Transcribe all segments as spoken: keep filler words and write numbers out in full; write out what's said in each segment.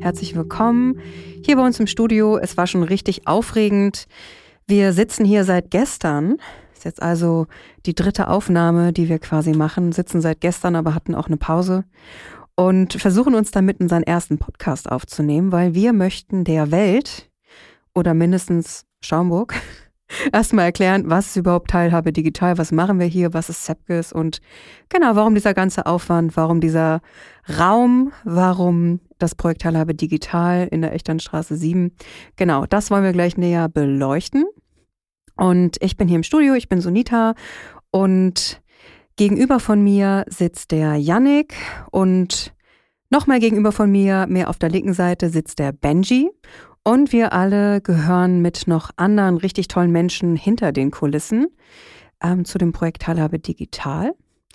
Herzlich willkommen hier bei uns im Studio. Es war schon richtig aufregend. Wir sitzen hier seit gestern. Ist jetzt also die dritte Aufnahme, die wir quasi machen. Sitzen seit gestern, aber hatten auch eine Pause. Und versuchen uns damit unseren ersten Podcast aufzunehmen, weil wir möchten der Welt oder mindestens Schaumburg erstmal erklären, was ist überhaupt Teilhabe digital, was machen wir hier, was ist Zepkes und genau, warum dieser ganze Aufwand, warum dieser Raum, warum das Projekt Teilhabe digital in der Echternstraße sieben. Genau, das wollen wir gleich näher beleuchten. Und ich bin hier im Studio, ich bin Sunita und gegenüber von mir sitzt der Yannick und nochmal gegenüber von mir, mehr auf der linken Seite, sitzt der Benji. Und wir alle gehören mit noch anderen richtig tollen Menschen hinter den Kulissen ähm, zu dem Projekt Teilhabe digital.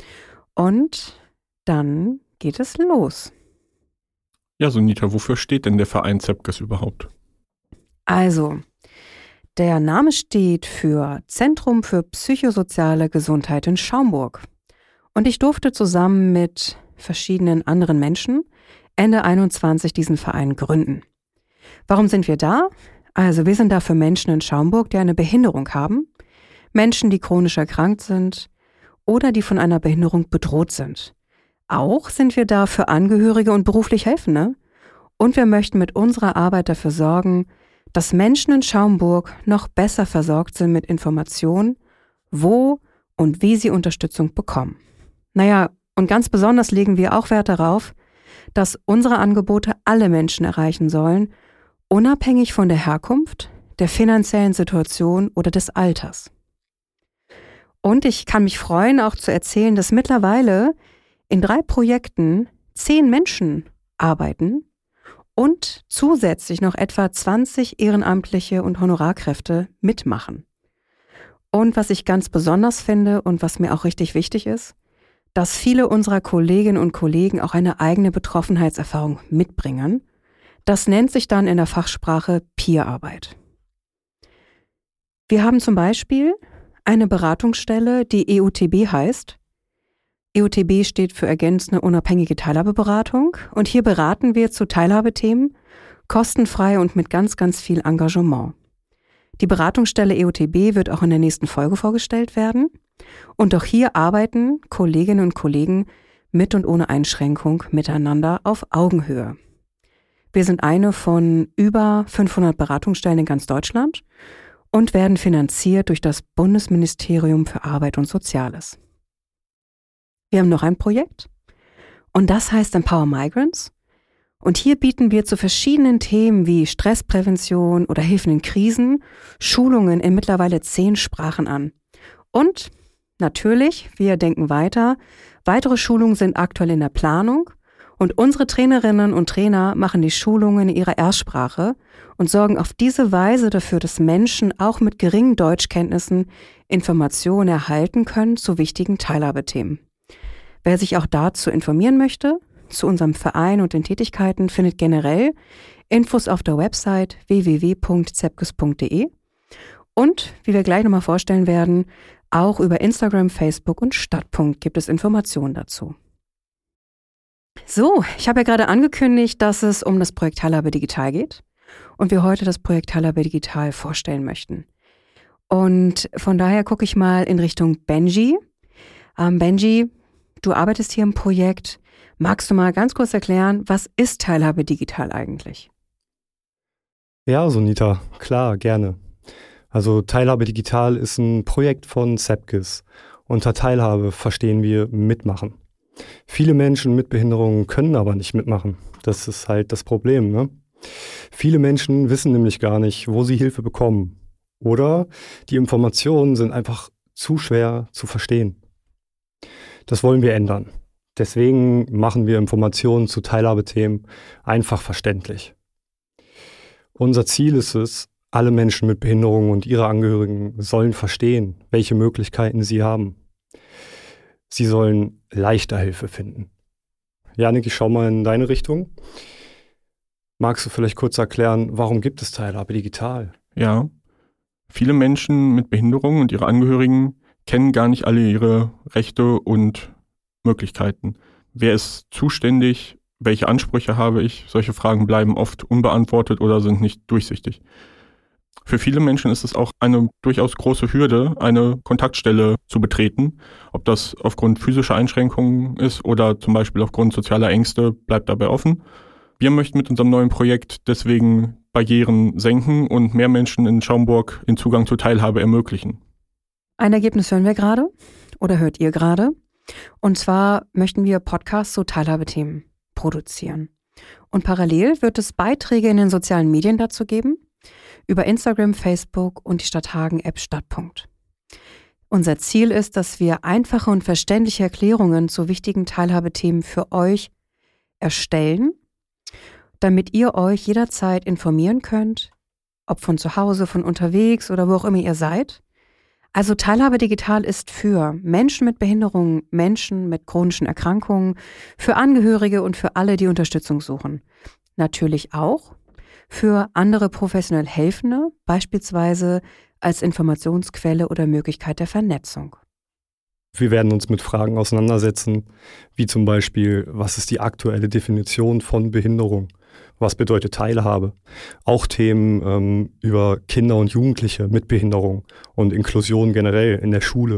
Und dann geht es los. Ja, Sunita, wofür steht denn der Verein Zepkes überhaupt? Also, der Name steht für Zentrum für psychosoziale Gesundheit in Schaumburg. Und ich durfte zusammen mit verschiedenen anderen Menschen Ende einundzwanzig diesen Verein gründen. Warum sind wir da? Also wir sind da für Menschen in Schaumburg, die eine Behinderung haben, Menschen, die chronisch erkrankt sind oder die von einer Behinderung bedroht sind. Auch sind wir da für Angehörige und beruflich Helfende. Und wir möchten mit unserer Arbeit dafür sorgen, dass Menschen in Schaumburg noch besser versorgt sind mit Informationen, wo und wie sie Unterstützung bekommen. Naja, und ganz besonders legen wir auch Wert darauf, dass unsere Angebote alle Menschen erreichen sollen, unabhängig von der Herkunft, der finanziellen Situation oder des Alters. Und ich kann mich freuen, auch zu erzählen, dass mittlerweile in drei Projekten zehn Menschen arbeiten und zusätzlich noch etwa zwanzig ehrenamtliche und Honorarkräfte mitmachen. Und was ich ganz besonders finde und was mir auch richtig wichtig ist, dass viele unserer Kolleginnen und Kollegen auch eine eigene Betroffenheitserfahrung mitbringen. Das nennt sich dann in der Fachsprache Peerarbeit. Wir haben zum Beispiel eine Beratungsstelle, die E U T B heißt. E U T B steht für ergänzende unabhängige Teilhabeberatung und hier beraten wir zu Teilhabethemen, kostenfrei und mit ganz, ganz viel Engagement. Die Beratungsstelle E U T B wird auch in der nächsten Folge vorgestellt werden und auch hier arbeiten Kolleginnen und Kollegen mit und ohne Einschränkung miteinander auf Augenhöhe. Wir sind eine von über fünfhundert Beratungsstellen in ganz Deutschland und werden finanziert durch das Bundesministerium für Arbeit und Soziales. Wir haben noch ein Projekt und das heißt Empower Migrants. Und hier bieten wir zu verschiedenen Themen wie Stressprävention oder Hilfen in Krisen Schulungen in mittlerweile zehn Sprachen an. Und natürlich, wir denken weiter, weitere Schulungen sind aktuell in der Planung. Und unsere Trainerinnen und Trainer machen die Schulungen in ihrer Erstsprache und sorgen auf diese Weise dafür, dass Menschen auch mit geringen Deutschkenntnissen Informationen erhalten können zu wichtigen Teilhabethemen. Wer sich auch dazu informieren möchte, zu unserem Verein und den Tätigkeiten, findet generell Infos auf der Website w w w punkt zepkes punkt d e und, wie wir gleich nochmal vorstellen werden, auch über Instagram, Facebook und Stadtpunkt gibt es Informationen dazu. So, ich habe ja gerade angekündigt, dass es um das Projekt Teilhabe digital geht und wir heute das Projekt Teilhabe digital vorstellen möchten. Und von daher gucke ich mal in Richtung Benji. Ähm, Benji, du arbeitest hier im Projekt. Magst du mal ganz kurz erklären, was ist Teilhabe digital eigentlich? Ja, Sunita, klar, gerne. Also Teilhabe digital ist ein Projekt von Zepkes. Unter Teilhabe verstehen wir mitmachen. Viele Menschen mit Behinderungen können aber nicht mitmachen. Das ist halt das Problem, ne? Viele Menschen wissen nämlich gar nicht, wo sie Hilfe bekommen. Oder die Informationen sind einfach zu schwer zu verstehen. Das wollen wir ändern. Deswegen machen wir Informationen zu Teilhabethemen einfach verständlich. Unser Ziel ist es, alle Menschen mit Behinderungen und ihre Angehörigen sollen verstehen, welche Möglichkeiten sie haben. Sie sollen leichter Hilfe finden. Janik, ich schau mal in deine Richtung. Magst du vielleicht kurz erklären, warum gibt es Teilhabe digital? Ja, viele Menschen mit Behinderungen und ihre Angehörigen kennen gar nicht alle ihre Rechte und Möglichkeiten. Wer ist zuständig welche Ansprüche habe ich? Solche Fragen bleiben oft unbeantwortet oder sind nicht durchsichtig. Für viele Menschen ist es auch eine durchaus große Hürde, eine Kontaktstelle zu betreten. Ob das aufgrund physischer Einschränkungen ist oder zum Beispiel aufgrund sozialer Ängste, bleibt dabei offen. Wir möchten mit unserem neuen Projekt deswegen Barrieren senken und mehr Menschen in Schaumburg den Zugang zur Teilhabe ermöglichen. Ein Ergebnis hören wir gerade oder hört ihr gerade. Und zwar möchten wir Podcasts zu Teilhabethemen produzieren. Und parallel wird es Beiträge in den sozialen Medien dazu geben, über Instagram, Facebook und die Stadthagen-App Stadtpunkt. Unser Ziel ist, dass wir einfache und verständliche Erklärungen zu wichtigen Teilhabethemen für euch erstellen, damit ihr euch jederzeit informieren könnt, ob von zu Hause, von unterwegs oder wo auch immer ihr seid. Also Teilhabe digital ist für Menschen mit Behinderungen, Menschen mit chronischen Erkrankungen, für Angehörige und für alle, die Unterstützung suchen. Natürlich auch für andere professionell Helfende, beispielsweise als Informationsquelle oder Möglichkeit der Vernetzung. Wir werden uns mit Fragen auseinandersetzen, wie zum Beispiel, was ist die aktuelle Definition von Behinderung? Was bedeutet Teilhabe? Auch Themen ähm, über Kinder und Jugendliche mit Behinderung und Inklusion generell in der Schule.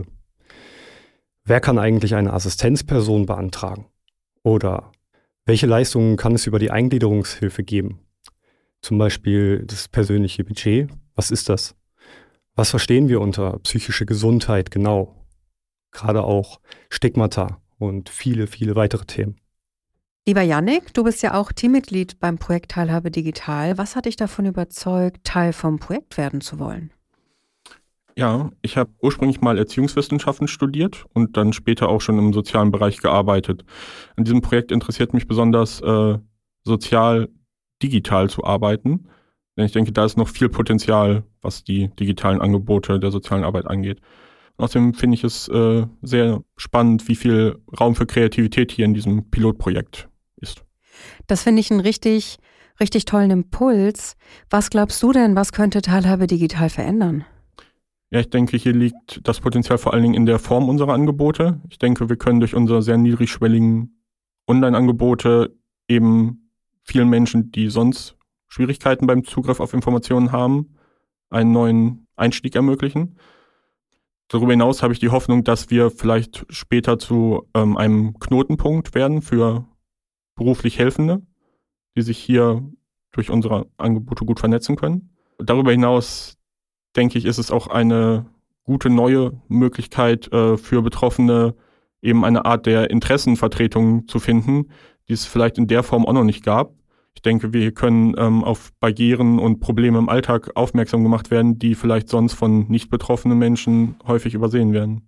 Wer kann eigentlich eine Assistenzperson beantragen? Oder welche Leistungen kann es über die Eingliederungshilfe geben? Zum Beispiel das persönliche Budget. Was ist das? Was verstehen wir unter psychische Gesundheit genau? Gerade auch Stigmata und viele, viele weitere Themen. Lieber Yannick, du bist ja auch Teammitglied beim Projekt Teilhabe Digital. Was hat dich davon überzeugt, Teil vom Projekt werden zu wollen? Ja, ich habe ursprünglich mal Erziehungswissenschaften studiert und dann später auch schon im sozialen Bereich gearbeitet. An diesem Projekt interessiert mich besonders, äh, sozial digital zu arbeiten. Denn ich denke, da ist noch viel Potenzial, was die digitalen Angebote der sozialen Arbeit angeht. Außerdem finde ich es äh, sehr spannend, wie viel Raum für Kreativität hier in diesem Pilotprojekt ist. Das finde ich einen richtig, richtig tollen Impuls. Was glaubst du denn, was könnte Teilhabe digital verändern? Ja, ich denke, hier liegt das Potenzial vor allen Dingen in der Form unserer Angebote. Ich denke, wir können durch unsere sehr niedrigschwelligen Online-Angebote eben vielen Menschen, die sonst Schwierigkeiten beim Zugriff auf Informationen haben, einen neuen Einstieg ermöglichen. Darüber hinaus habe ich die Hoffnung, dass wir vielleicht später zu ähm, einem Knotenpunkt werden für beruflich Helfende, die sich hier durch unsere Angebote gut vernetzen können. Darüber hinaus, denke ich, ist es auch eine gute neue Möglichkeit äh, für Betroffene, eben eine Art der Interessenvertretung zu finden, die es vielleicht in der Form auch noch nicht gab. Ich denke, wir können ähm, auf Barrieren und Probleme im Alltag aufmerksam gemacht werden, die vielleicht sonst von nicht betroffenen Menschen häufig übersehen werden.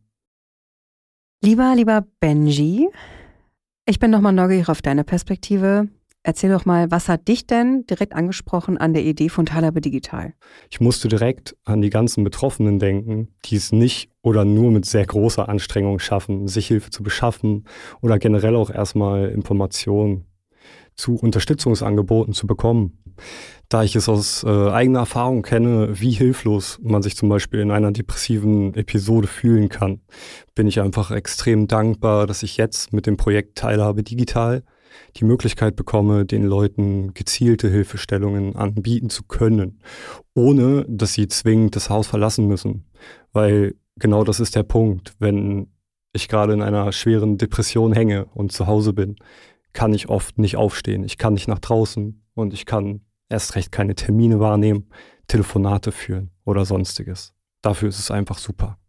Lieber, lieber Benji, ich bin nochmal neugierig auf deine Perspektive. Erzähl doch mal, was hat dich denn direkt angesprochen an der Idee von Teilhabe Digital? Ich musste direkt an die ganzen Betroffenen denken, die es nicht oder nur mit sehr großer Anstrengung schaffen, sich Hilfe zu beschaffen oder generell auch erstmal Informationen zu Unterstützungsangeboten zu bekommen. Da ich es aus äh, eigener Erfahrung kenne, wie hilflos man sich zum Beispiel in einer depressiven Episode fühlen kann, bin ich einfach extrem dankbar, dass ich jetzt mit dem Projekt Teilhabe Digital die Möglichkeit bekomme, den Leuten gezielte Hilfestellungen anbieten zu können, ohne dass sie zwingend das Haus verlassen müssen. Weil genau das ist der Punkt, wenn ich gerade in einer schweren Depression hänge und zu Hause bin, kann ich oft nicht aufstehen. Ich kann nicht nach draußen und ich kann erst recht keine Termine wahrnehmen, Telefonate führen oder sonstiges. Dafür ist es einfach super.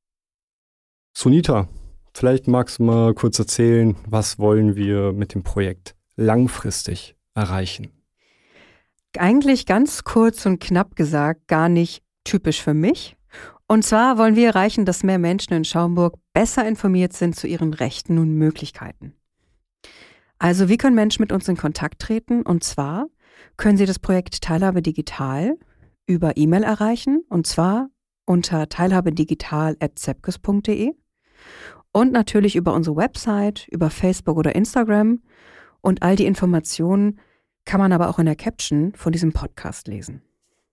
Sunita, vielleicht magst du mal kurz erzählen, was wollen wir mit dem Projekt langfristig erreichen? Eigentlich ganz kurz und knapp gesagt, gar nicht typisch für mich. Und zwar wollen wir erreichen, dass mehr Menschen in Schaumburg besser informiert sind zu ihren Rechten und Möglichkeiten. Also wie können Menschen mit uns in Kontakt treten? Und zwar können sie das Projekt Teilhabe Digital über E-Mail erreichen, und zwar unter teilhabedigital at zepkes punkt de und natürlich über unsere Website, über Facebook oder Instagram. Und all die Informationen kann man aber auch in der Caption von diesem Podcast lesen.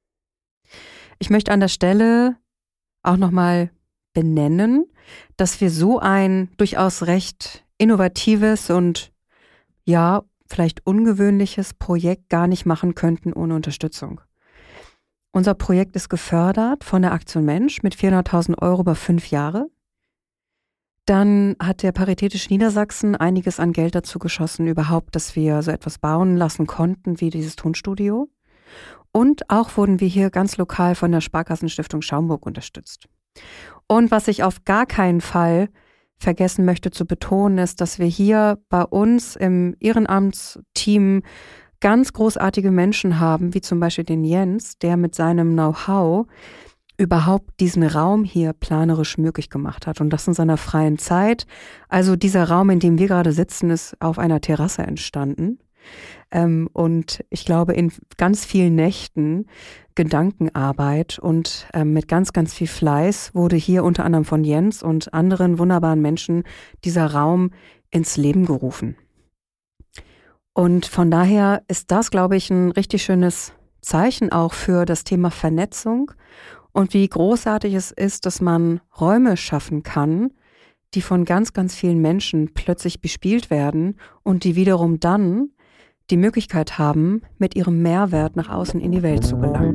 Ich möchte an der Stelle auch nochmal benennen, dass wir so ein durchaus recht innovatives und ja, vielleicht ungewöhnliches Projekt gar nicht machen könnten ohne Unterstützung. Unser Projekt ist gefördert von der Aktion Mensch mit vierhunderttausend Euro über fünf Jahre. Dann hat der Paritätische Niedersachsen einiges an Geld dazu geschossen, überhaupt, dass wir so etwas bauen lassen konnten wie dieses Tonstudio. Und auch wurden wir hier ganz lokal von der Sparkassenstiftung Schaumburg unterstützt. Und was ich auf gar keinen Fall vergessen möchte zu betonen, ist, dass wir hier bei uns im Ehrenamtsteam ganz großartige Menschen haben, wie zum Beispiel den Jens, der mit seinem Know-how überhaupt diesen Raum hier planerisch möglich gemacht hat. Und das in seiner freien Zeit. Also dieser Raum, in dem wir gerade sitzen, ist auf einer Terrasse entstanden. Ähm, und ich glaube, in ganz vielen Nächten Gedankenarbeit und ähm, mit ganz, ganz viel Fleiß wurde hier unter anderem von Jens und anderen wunderbaren Menschen dieser Raum ins Leben gerufen. Und von daher ist das, glaube ich, ein richtig schönes Zeichen auch für das Thema Vernetzung und wie großartig es ist, dass man Räume schaffen kann, die von ganz, ganz vielen Menschen plötzlich bespielt werden und die wiederum dann die Möglichkeit haben, mit ihrem Mehrwert nach außen in die Welt zu gelangen.